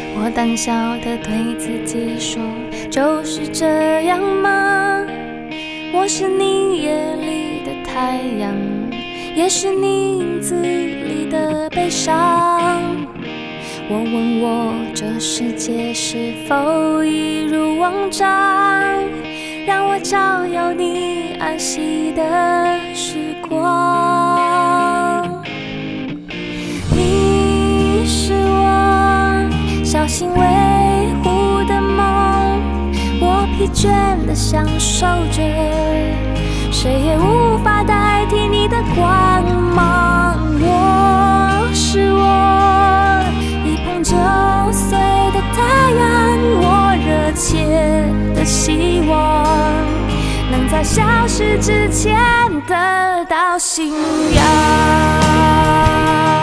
我胆小地对自己说，就是这样吗？我是你夜里的太阳，也是你影子里的悲伤。我问我这世界是否一如往常，让我照耀你安息的时光。你是我小心维护的梦，我疲倦地享受着，谁也无法代替你的光芒。我是我一捧就碎的太阳，我热切的希望能在消失之前得到信仰。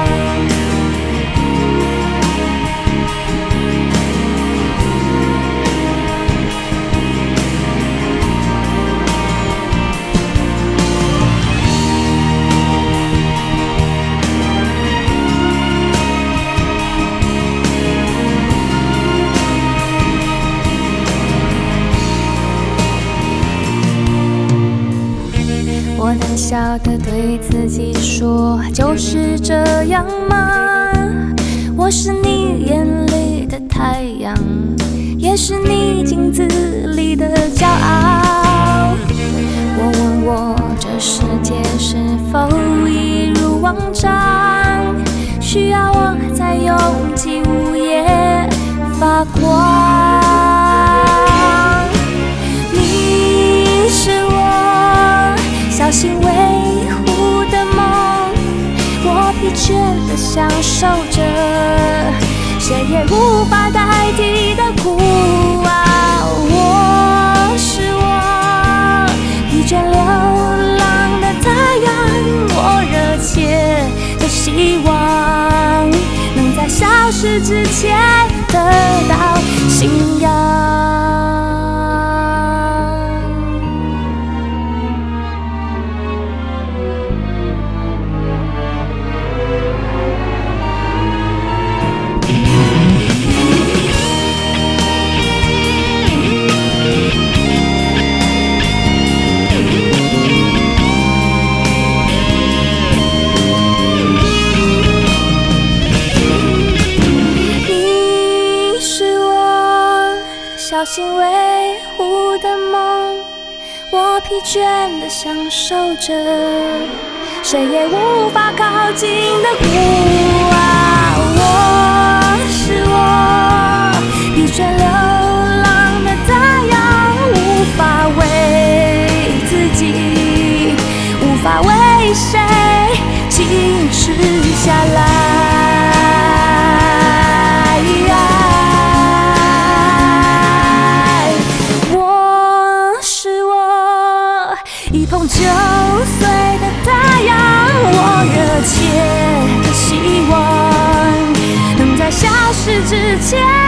我胆小地对自己说，就是这样吗？我是你眼里的太阳，也是你镜子里的骄傲。我问我这世界是否一如往常，需要我在拥挤午夜发光。你是我小心维护的梦，我疲倦地享受着，谁也无法代替的苦啊。我是我疲倦流浪的太阳，我热切的希望能在消失之前得到信仰。小心维护的梦，我疲倦地享受着，谁也无法靠近的苦啊。我是我疲倦流浪的太阳，无法为自己，无法为谁静止下来。一捧就碎的太阳，我热切的希望能在消失之前